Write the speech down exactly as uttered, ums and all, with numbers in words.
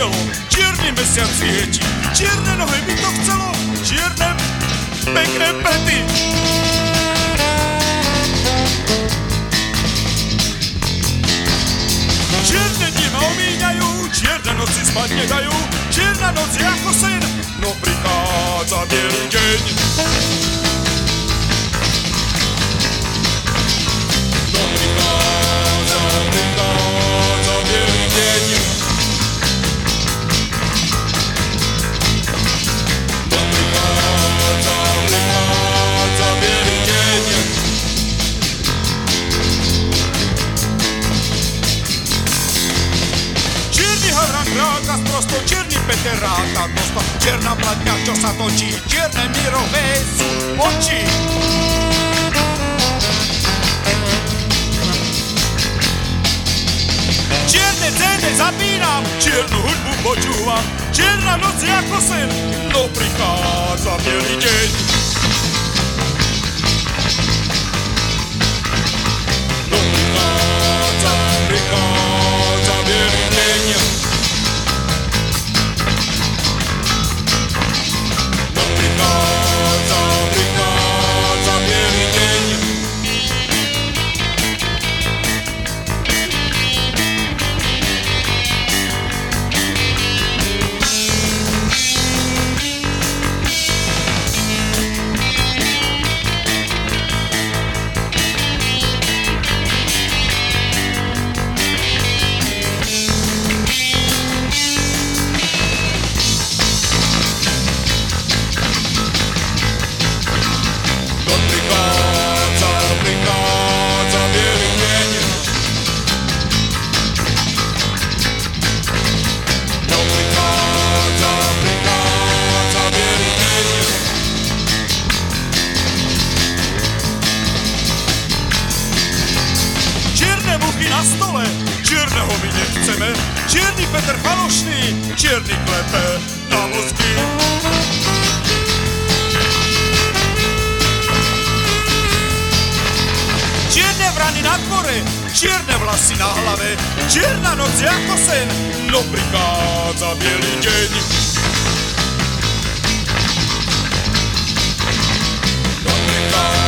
chcelo, čierny mesiac svieti, čierne nohy by to chcelo, čierne pekné pety. Čierne dni ma omíňajú, čierne noci spať nedajú, čierna noc je ako sen, no prichádza bielý deň. No prichádza, prichádza bielý deň. No prichádza, prichádza bielý deň. Čierny havran kráka sprosto, čierny Peter ráta dosto, čierna blatňa, čo sa točí, čierne mirové sú oči. Čierne cény zapínam, čiernu hudbu počúvam, čierna noc je ako sen, no prichádza bielý deň. No prichádza, prichádza bielý deň. No prichádza, prichádza bielý deň. Na stole, čierneho my nechceme, čierny Peter falošný, čierny klepe na mozky. Čierne vrany na dvore, čierne vlasy na hlave, čierna noc je ako sen, no prichádza bielý deň. No prichádza